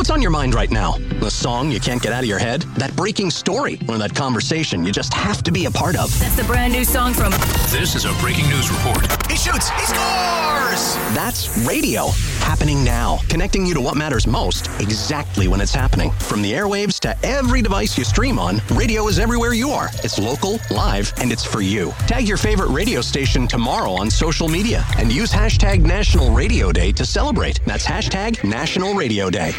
What's on your mind right now? The song you can't get out of your head? That breaking story? Or that conversation you just have to be a part of? That's the brand new song from... This is a breaking news report. He shoots! He scores! That's radio. Happening now. Connecting you to what matters most, exactly when it's happening. From the airwaves to every device you stream on, radio is everywhere you are. It's local, live, and it's for you. Tag your favorite radio station tomorrow on social media and use hashtag National Radio Day to celebrate. That's hashtag National Radio Day.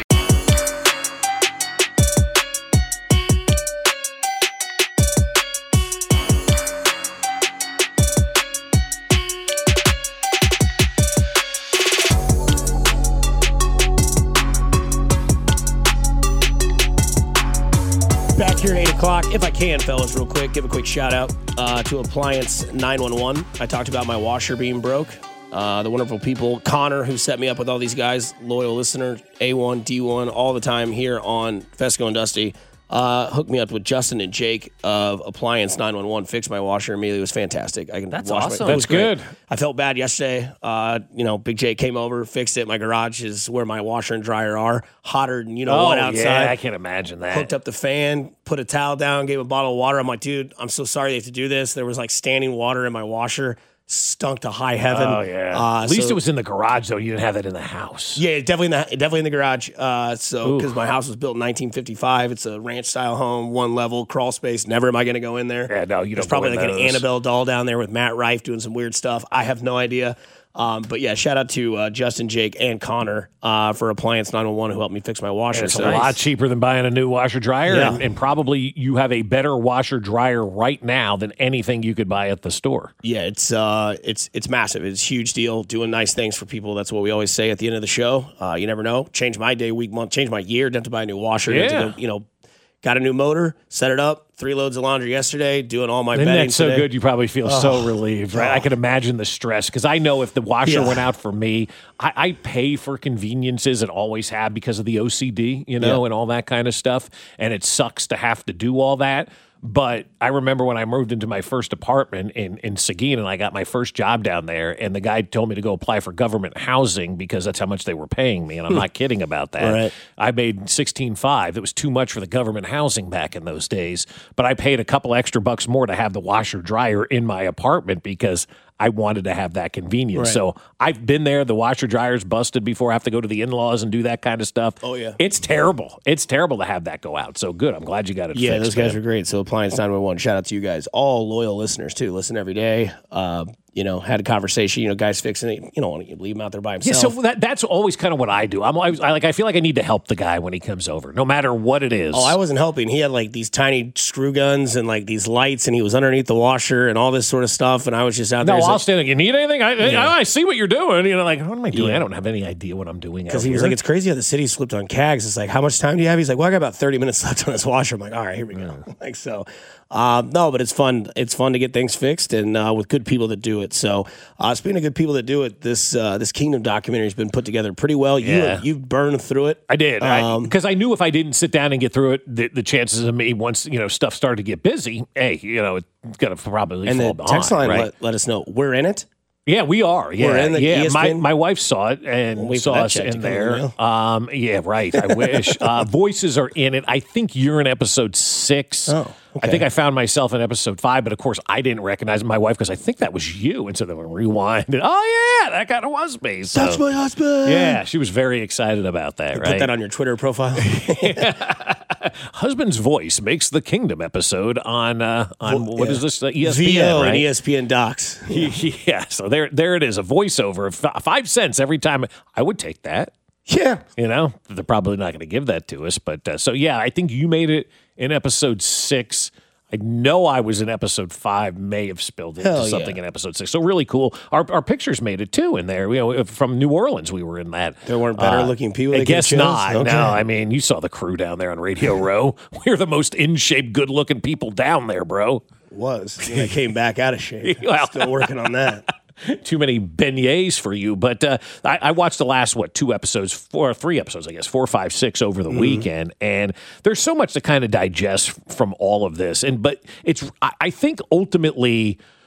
Back here at 8 o'clock. If I can, fellas, real quick, give a quick shout out to Appliance 911. I talked about my washer being broke. The wonderful people, Connor, who set me up with all these guys, loyal listener, A1, D1, all the time here on Fesco and Dusty, hooked me up with Justin and Jake of Appliance 911. Fixed my washer immediately. It was fantastic. That's awesome. That's good. I felt bad yesterday. Big Jake came over, fixed it. My garage is where my washer and dryer are. Hotter than what outside. Yeah, I can imagine that. Hooked up the fan, put a towel down, gave a bottle of water. I'm like, dude, I'm so sorry they have to do this. There was like standing water in my washer. Stunk to high heaven. Oh, yeah. At least it was in the garage, though. You didn't have it in the house. Yeah, definitely in the garage. Because my house was built in 1955. It's a ranch-style home, one level, crawl space. Never am I going to go in there. Yeah, no, you don't. There's probably like those. an Annabelle doll down there with Matt Rife doing some weird stuff. I have no idea. But yeah, shout out to Justin, Jake, and Connor for Appliance 911 who helped me fix my washer. It's a lot cheaper than buying a new washer dryer, Yeah. and probably you have a better washer dryer right now than anything you could buy at the store. Yeah, it's massive. It's a huge deal. Doing nice things for people. That's what we always say at the end of the show. You never know. Change my day, week, month. Change my year. Didn't have to buy a new washer. Yeah. Didn't have to go, got a new motor. Set it up. 3 loads of laundry yesterday. Doing all my Isn't bedding that so today. good? You probably feel so relieved, right? I can imagine the stress because I know if the washer went out for me, I pay for conveniences and always have because of the OCD, and all that kind of stuff. And it sucks to have to do all that. But I remember when I moved into my first apartment in Seguin and I got my first job down there, and the guy told me to go apply for government housing because that's how much they were paying me. And I'm not kidding about that. Right. I made $16,500. It was too much for the government housing back in those days. But I paid a couple extra bucks more to have the washer dryer in my apartment because I wanted to have that convenience. Right. So I've been there. The washer dryer's busted before. I have to go to the in-laws and do that kind of stuff. Oh, yeah. It's terrible. It's terrible to have that go out. So good. I'm glad you got it fixed. Yeah, those guys man. are great. So Appliance 911, shout out to you guys. All loyal listeners, too. Listen every day. Had a conversation. Guys fixing it. You don't want to leave him out there by Yeah, himself. so that's always kind of what I do. I feel like I need to help the guy when he comes over, no matter what it is. Oh, I wasn't helping. He had like these tiny screw guns and like these lights, and he was underneath the washer and all this sort of stuff. And I was just out there. No, I'll stand there. You need anything? I see what you're doing. What am I doing? Yeah. I don't have any idea what I'm doing. Because he was like, it's crazy how the city slipped on CAGs. It's like, how much time do you have? He's like, well, I got about 30 minutes left on this washer. I'm like, all right, here we go. No, but it's fun. It's fun to get things fixed and with good people that do it. So speaking of good people that do it, this Kingdom documentary has been put together pretty well. You've burned through it. I did. Because I knew if I didn't sit down and get through it, the chances of me, once stuff started to get busy, it's going to probably and fall the behind. text line right? let us know. We're in it. Yeah, we are. Yeah, We're in the ESPN? My wife saw it and saw us in there. Yeah, right. I wish. Voices are in it. I think you're in episode 6. Oh, okay. I think I found myself in episode 5, but of course I didn't recognize my wife because I think that was you. And so then we rewinded. Oh, yeah, that kind of was me. So, That's my husband. yeah, she was very excited about that, right? Put that on your Twitter profile. Husband's voice makes the Kingdom episode on what is this? ESPN, VO right? and ESPN docs. Yeah, so there it is, a voiceover, 5 cents every time. I would take that. Yeah. They're probably not going to give that to us, but so yeah, I think you made it in episode 6. I know I was in episode 5, may have spilled into something in episode 6. So really cool. Our pictures made it too in there. From New Orleans, we were in that. There weren't better looking people. I guess not. Okay. No, I mean, you saw the crew down there on Radio Row. We're the most in shape, good looking people down there, bro. Was. I came back out of shape. Well, Still working on that. Too many beignets for you, but I watched the last 3 episodes, I guess, 4, 5, 6 over the weekend, and there's so much to kind of digest from all of this. But I think ultimately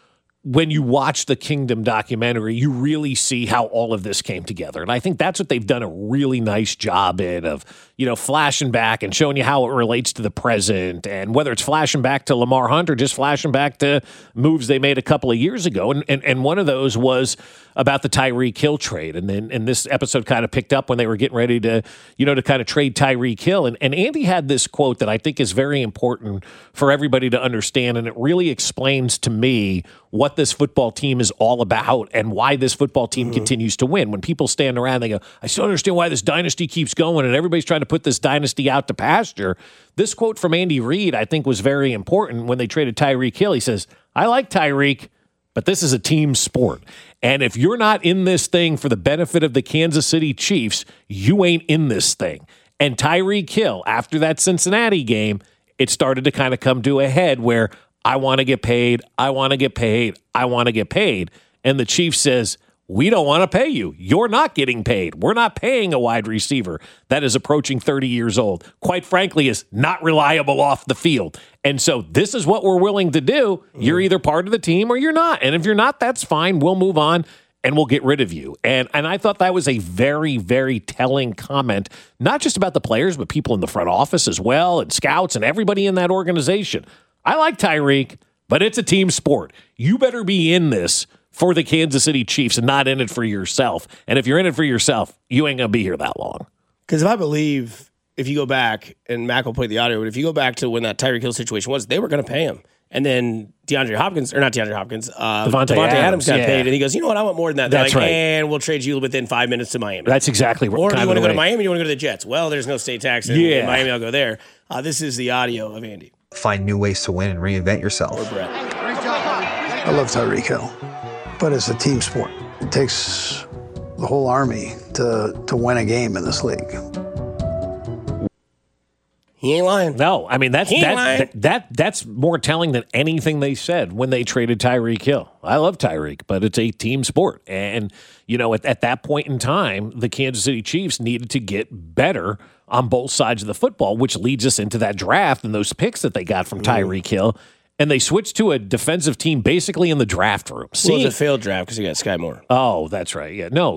when you watch the Kingdom documentary, you really see how all of this came together. And I think that's what they've done a really nice job in of, flashing back and showing you how it relates to the present, and whether it's flashing back to Lamar Hunt or just flashing back to moves they made a couple of years ago. And one of those was about the Tyreek Hill trade. And this episode kind of picked up when they were getting ready to, to kind of trade Tyreek Hill. And Andy had this quote that I think is very important for everybody to understand. And it really explains to me what this football team is all about and why this football team continues to win. When people stand around, they go, I still understand why this dynasty keeps going and everybody's trying to put this dynasty out to pasture. This quote from Andy Reid, I think, was very important when they traded Tyreek Hill. He says, I like Tyreek, but this is a team sport. And if you're not in this thing for the benefit of the Kansas City Chiefs, you ain't in this thing. And Tyreek Hill, after that Cincinnati game, it started to kind of come to a head where I want to get paid, I want to get paid, I want to get paid. And the Chief says, we don't want to pay you. You're not getting paid. We're not paying a wide receiver that is approaching 30 years old. Quite frankly, is not reliable off the field. And so this is what we're willing to do. You're either part of the team or you're not. And if you're not, that's fine. We'll move on and we'll get rid of you. And I thought that was a very, very telling comment, not just about the players, but people in the front office as well, and scouts and everybody in that organization. I like Tyreek, but it's a team sport. You better be in this for the Kansas City Chiefs and not in it for yourself. And if you're in it for yourself, you ain't going to be here that long. Because if you go back, and Mac will play the audio, but if you go back to when that Tyreek Hill situation was, they were going to pay him. And then Devontae Adams got paid, and he goes, you know what, I want more than that. That's right. And we'll trade you within 5 minutes to Miami. That's exactly right. Or do you want to go to Miami, or do you want to go to the Jets? Well, there's no state tax in Miami, I'll go there. This is the audio of Andy. Find new ways to win and reinvent yourself. Or Brett. I love Tyreek Hill, but it's a team sport. It takes the whole army to win a game in this league. He ain't lying. No, I mean that's more telling than anything they said when they traded Tyreek Hill. I love Tyreek, but it's a team sport, and at that point in time, the Kansas City Chiefs needed to get better on both sides of the football, which leads us into that draft and those picks that they got from Tyreek Hill. And they switched to a defensive team basically in the draft room. It was a failed draft because you got Sky Moore. Oh, that's right. Yeah. No,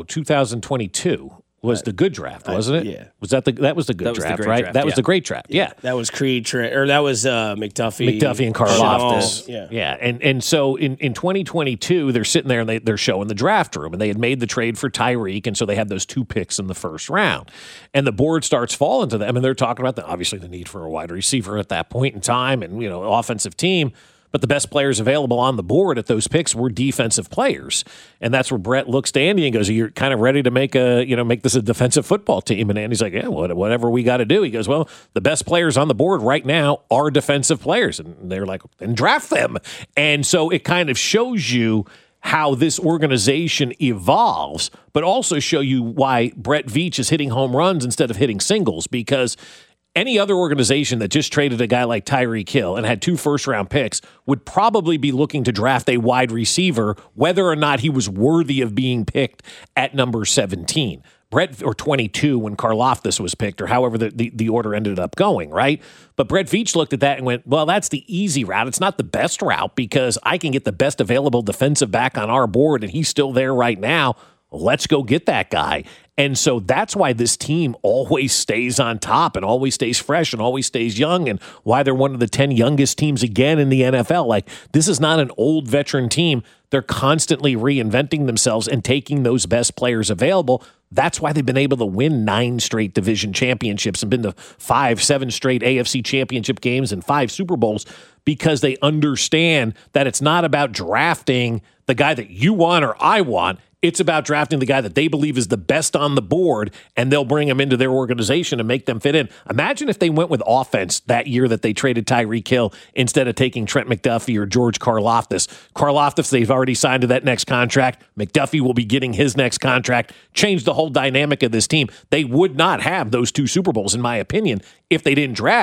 2022 was the good draft, wasn't it? Yeah. That was the good draft, right? That was the great draft. Yeah. That was that was McDuffie and Karlaftis. Yeah. And so in 2022, they're sitting there and they're showing the draft room, and they had made the trade for Tyreek, and so they had those 2 picks in the first round. And the board starts falling to them, and they're talking about obviously the need for a wide receiver at that point in time, and offensive team. But the best players available on the board at those picks were defensive players. And that's where Brett looks to Andy and goes, you're kind of ready to make this a defensive football team. And Andy's like, yeah, whatever we got to do. He goes, well, the best players on the board right now are defensive players. And they're like, then draft them. And so it kind of shows you how this organization evolves, but also show you why Brett Veach is hitting home runs instead of hitting singles, because any other organization that just traded a guy like Tyreek Hill and had 2 first-round picks would probably be looking to draft a wide receiver, whether or not he was worthy of being picked at number 17. Or 22 when Karlaftis was picked, or however the order ended up going, right? But Brett Veach looked at that and went, well, that's the easy route. It's not the best route because I can get the best available defensive back on our board, and he's still there right now. Let's go get that guy. And so that's why this team always stays on top and always stays fresh and always stays young, and why they're one of the 10 youngest teams again in the NFL. Like, this is not an old veteran team. They're constantly reinventing themselves and taking those best players available. That's why they've been able to win 9 straight division championships and been to 5-7 straight AFC championship games and 5 Super Bowls, because they understand that it's not about drafting the guy that you want or I want. It's about drafting the guy that they believe is the best on the board, and they'll bring him into their organization and make them fit in. Imagine if they went with offense that year that they traded Tyreek Hill instead of taking Trent McDuffie or George Karlaftis. Karlaftis, they've already signed to that next contract. McDuffie will be getting his next contract. Change the whole dynamic of this team. They would not have those 2 Super Bowls, in my opinion, if they didn't draft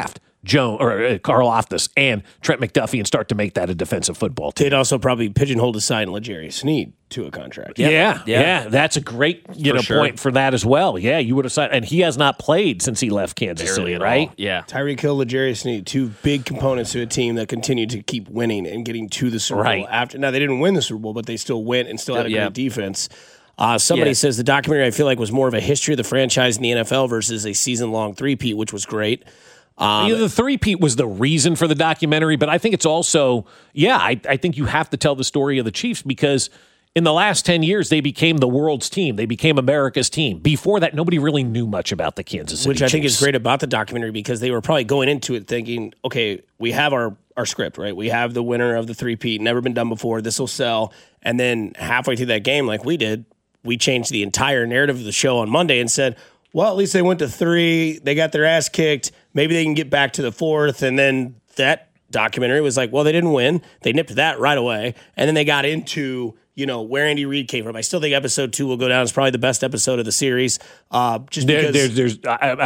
Karlaftis and Trent McDuffie and start to make that a defensive football team. They'd also probably pigeonhole aside L'Jarius Sneed to a contract. Yeah. That's a great point for that as well. Yeah, you would have signed, and he has not played since he left Kansas City, right? Yeah. Tyreek Hill, L'Jarius Sneed, two big components to a team that continued to keep winning and getting to the Super Bowl after. Now, they didn't win the Super Bowl, but they still went and still had a great defense. Somebody says the documentary, I feel like, was more of a history of the franchise in the NFL versus a season-long three-peat, which was great. The three-peat was the reason for the documentary, but I think it's also, I think you have to tell the story of the Chiefs because in the last 10 years, they became the world's team. They became America's team. Before that, nobody really knew much about the Kansas City Chiefs. Which I think Chiefs. is great about the documentary because they were probably going into it thinking, okay, we have our script, right? We have the winner of the three-peat, never been done before, this will sell. And then halfway through that game, like we did, we changed the entire narrative of the show on Monday and said, well, at least they went to 3. They got their ass kicked. Maybe they can get back to the 4th. And then that documentary was like, well, they didn't win. They nipped that right away. And then they got into, where Andy Reid came from. I still think episode 2 will go down as probably the best episode of the series. Just because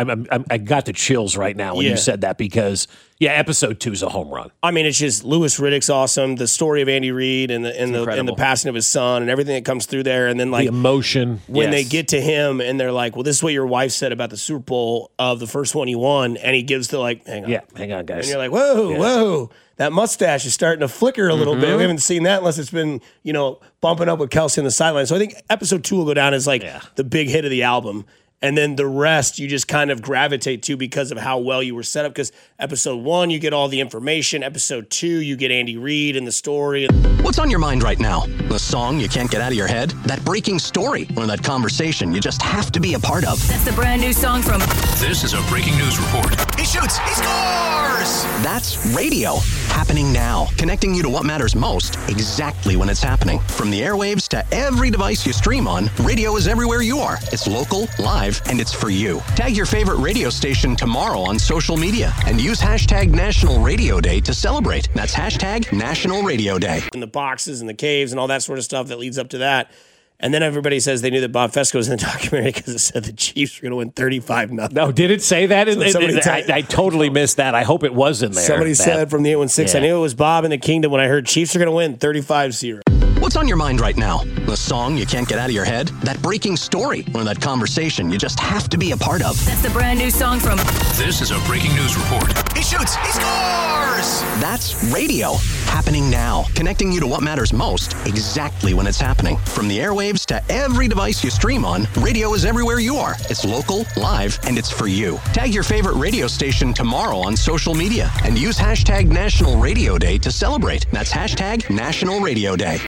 I got the chills right now when you said that because, episode 2 is a home run. I mean, it's just Louis Riddick's awesome. The story of Andy Reid and the passing of his son and everything that comes through there. And then like the emotion when they get to him and they're like, well, this is what your wife said about the Super Bowl of the first one you won. And he gives the hang on, guys. And you're like, whoa. That mustache is starting to flicker a little bit. We haven't seen that unless it's been, bumping up with Kelsey on the sideline. So I think episode 2 will go down as the big hit of the album. And then the rest you just kind of gravitate to because of how well you were set up. Because episode 1, you get all the information. Episode 2, you get Andy Reid and the story. What's on your mind right now? The song you can't get out of your head? That breaking story? Or that conversation you just have to be a part of? That's the brand new song from... This is a breaking news report. He shoots! He scores! That's radio. Happening now. Connecting you to what matters most exactly when it's happening. From the airwaves to every device you stream on, radio is everywhere you are. It's local, live, and it's for you. Tag your favorite radio station tomorrow on social media and use hashtag National Radio Day to celebrate. That's hashtag National Radio Day. And the boxes and the caves and all that sort of stuff that leads up to that. And then everybody says they knew that Bob Fesco was in the documentary because it said the Chiefs were going to win 35-0. No, did it say that? I totally missed that. I hope it was in there. Somebody said from the 816, I knew it was Bob in the Kingdom when I heard Chiefs are going to win 35-0. What's on your mind right now? The song you can't get out of your head? That breaking story? Or that conversation you just have to be a part of? That's the brand new song from... This is a breaking news report. He shoots! He scores! That's radio. Happening now. Connecting you to what matters most exactly when it's happening. From the airwaves to every device you stream on, radio is everywhere you are. It's local, live, and it's for you. Tag your favorite radio station tomorrow on social media and use hashtag National Radio Day to celebrate. That's hashtag National Radio Day.